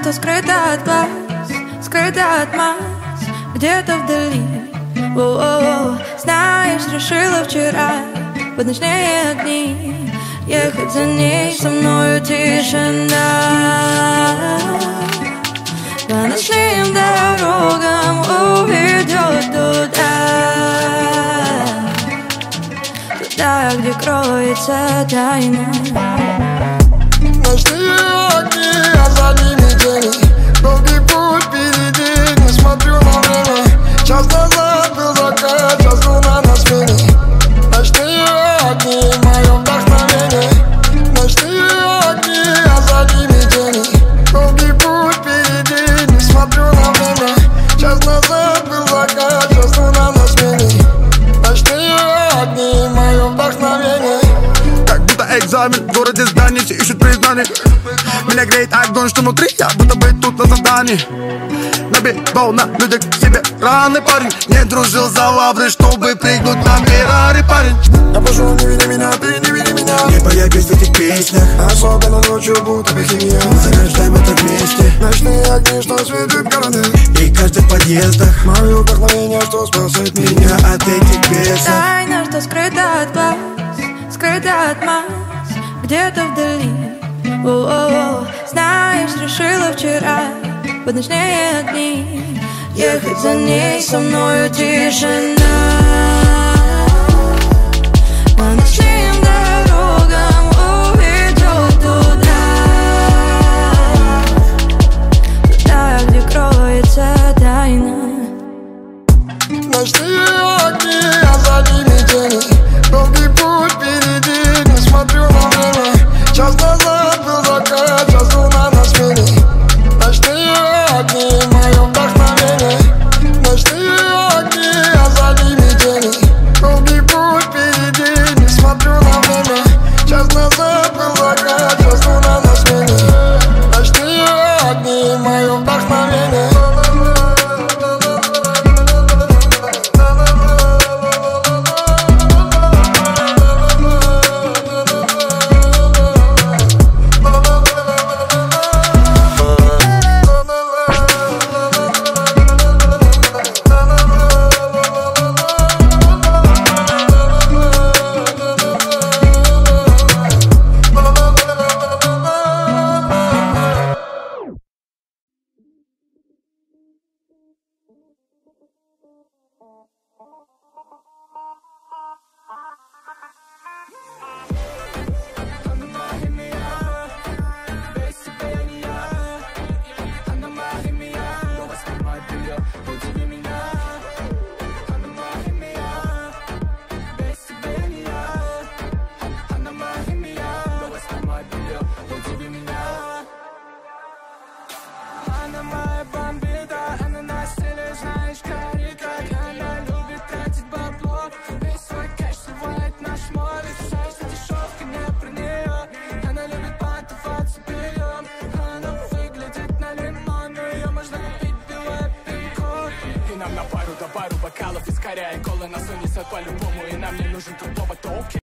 что скрыто от глаз, скрыто от масс, где-то вдали. Знаешь, решила вчера под ночные огни ехать за ней, со мною тишина. По ночным дорогам уведет туда, туда, где кроется тайна. Ночные огни, а за ними тени. Долгий путь впереди, не смотрю на время. Час назад был закат, час луна на смене. Ночные огни, мое вдохновение. Ночные огни, а за ними тени. Долгий путь впереди, не смотрю на время. Час назад был закат, час луна на смене. Ночные огни, мое вдохновение. Как будто экзамен, в городе зданий, все ищут признание. Меня греет огонь, что внутри, я будто бы тут на задании. Набегал на людях к себе раны, парень. Не дружил за лавры, чтобы прыгнуть на Феррари, парень. Я пошел, не види меня, ты не види меня. Не появись в этих песнях, особенно ночью, будто бы химия. зарождаем это вместе. Ночные огни, что светят города, И каждый в подъездах мое вдохновение, что спасает меня. меня от этих бесов. Тайна, что скрыто от глаз, скрыто от масс, где-то вдали. Знаешь, решила вчера под ночные огни ехать за ней, со мною тишина. По ночным дорогам уведет туда, туда, где кроется тайна. Ночные огни, а за ними тени. Долгий путь впереди, не смотрю на время. Час назад был закат, час луна на смене. Ночные огни, мое вдохновение. Ночные огни, а за ними тени. Долгий путь впереди, не смотрю на время. Час назад был закат, час луна на смене. Ночные огни, мое вдохновение. Она моя бомбита, она на стиле, знаешь, карри, как она любит тратить бабло. Весь свой кэш сливает на шмот, и знаешь, что дешевка не про нее. Она любит понтоваться бельем, она выглядит на лимон, но ее можно купить белое пиво. И нам на пару до пару бокалов, искоряя колы нас унесет по-любому. И нам не нужен тут повод, окей.